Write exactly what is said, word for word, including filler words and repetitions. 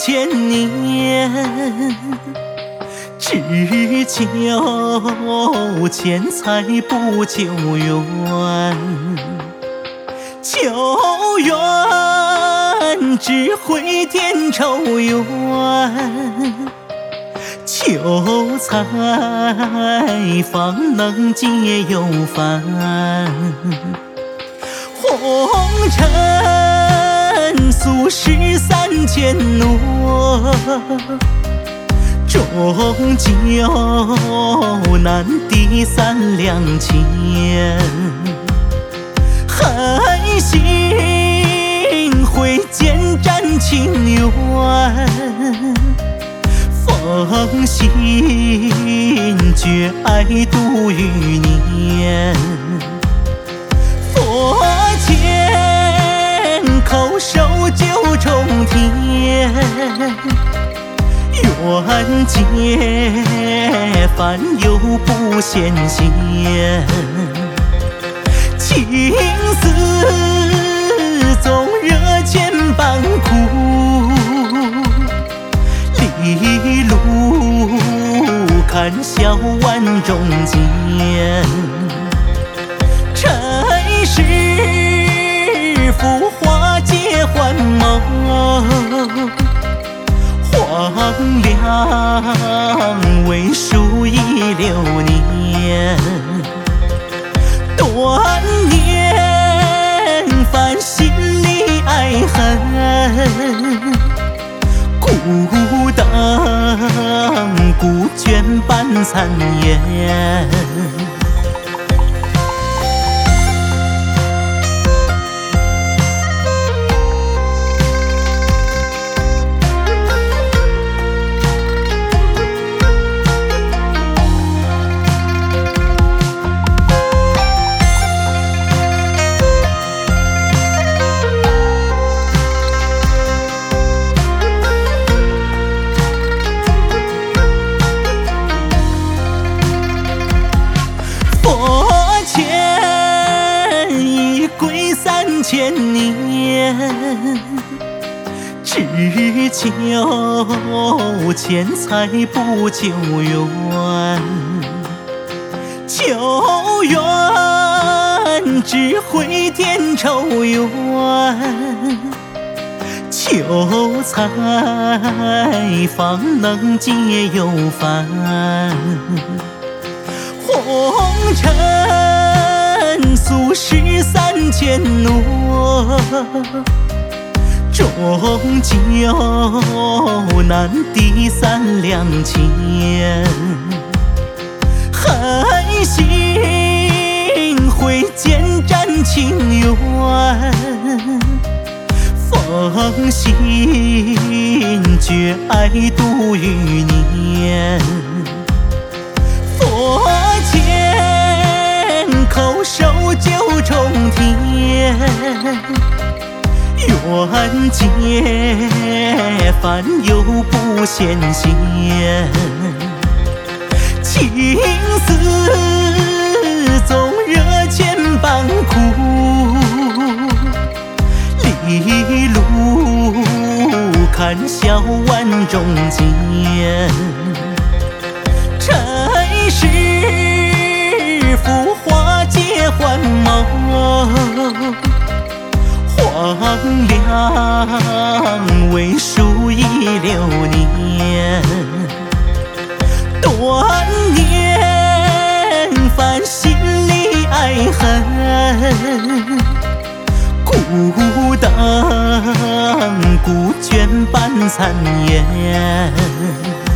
千年，只求钱财不求缘，求缘只会添愁怨，求财方能解忧烦。红尘俗世三千诺，终究难抵三两钱。狠心挥剑斩情缘，奉心绝爱度余年。佛前叩首九重天，愿解烦忧不显现。情丝纵热千般苦，离路看笑万种艰。尘世浮华皆幻梦，荒凉为数已流年。多年繁心里爱恨，孤灯孤卷半残烟。三千年，只求钱财不求缘，求缘只会添愁怨，求财方能解忧烦。红尘俗世三千诺，终究难抵三两钱。狠心挥剑斩情缘，奉心绝爱度余年。佛前叩首九重天，愿解烦忧不显现。情丝纵热千般苦，离路看笑万种艰。尘世浮华皆幻梦，荒凉为数已流年。多年繁心里爱恨，孤灯孤卷半残烟。